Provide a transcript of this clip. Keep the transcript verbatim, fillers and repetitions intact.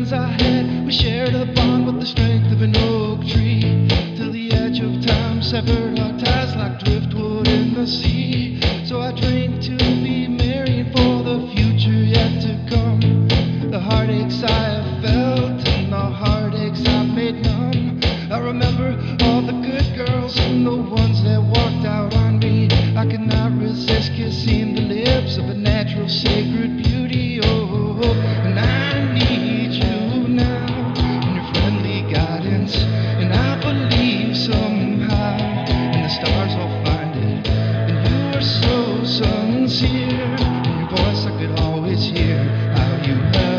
friends I had, we shared a bond with the strength of an oak tree, till the edge of time severed our ties like driftwood in the sea. So I drink to be merry and for the future yet to come. The heartaches I have felt and the heartaches I've made numb. I remember all the good girls and the ones that walked out on me. I cannot resist kissing the lips of a natural sacred beauty. Oh, and I need you now in your friendly guidance, and I believe somehow in the stars I'll find it. And you are so sincere, in your voice I could always hear how you held